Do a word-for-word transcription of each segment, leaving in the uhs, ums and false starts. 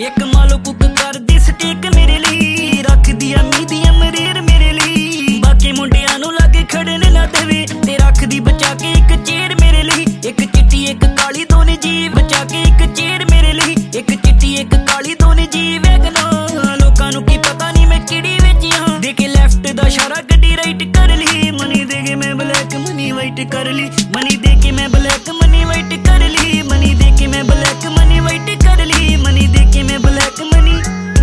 एक मालो कुक कर दी स्टेक मेरे लिए, रख दिया मीडियम रेर मेरे लिए। बाकी मुंडियां नू लागे खड़ने ना देवे, ते रख दी बचा के एक चेयर मेरे लिए। एक चिट्टी एक काली दोने जी बचा के एक चेयर मेरे लिए। एक चिट्टी एक काली दोने जी वैगना, लोकां नू की पता नहीं मैं किड़ी विच हां। देखे लेफ्ट दा इशारा गड्डी राइट कर ली, मनी दे के मैं ब्लैक मनी वाइट कर ली। मनी दे के मैं ब्लैक मनी वाइट कर ली। मनी दे के मैं ब्लैक मनी वाइट कर ली। मनी दे के मैं ब्लैक मनी।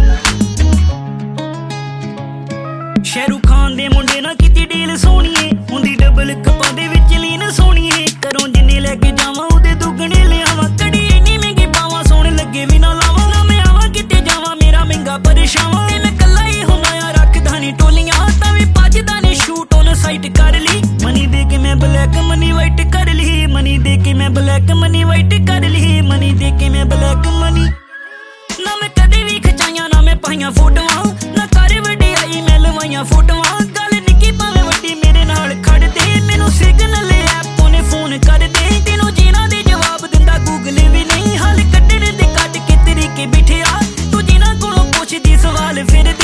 शाहरुख खान दे मुंडे ना कीती डील सोहणीए, हुंदी डबल कपां दे विच लीन सोहणीए। घरों जिन्ने लैके जावां उहदे दुगणे लिआवां, कड़ी इन्नी महंगी पावां सोहणे लगे भी ना लावां। ना मैं आवां किते जावां मेरा महंगा परेशावां, ते मैं कल्ला ही हुंदा आ रखदा नी टोलियां, तां वी भजदा नी शूट ऑन साइट कर ली। मनी दे के मैं ब्लैक मनी वाइट कर ली। मनी दे के मैं ब्लैक मनी वाइट कर ली। मनी दे के मैं ब्लैक मनी। ना मैं कदे भी खचाइयां ना मैं पाइयां फोटोआं, ना कर वडियाई मैं लवाइयां फोटोआं। गल निक्की भावें वड्डी मेरे नाल खड़ दे, मैनू सिग्नल ऐप ने फोन कर दे। तेनू जिन्हां दे जवाब दिंदा गूगल भी नहीं, हाल कड्ढण दे कट के तरीके बिठिया। तू जिन्हां कोलों पुछदी सवाल फिर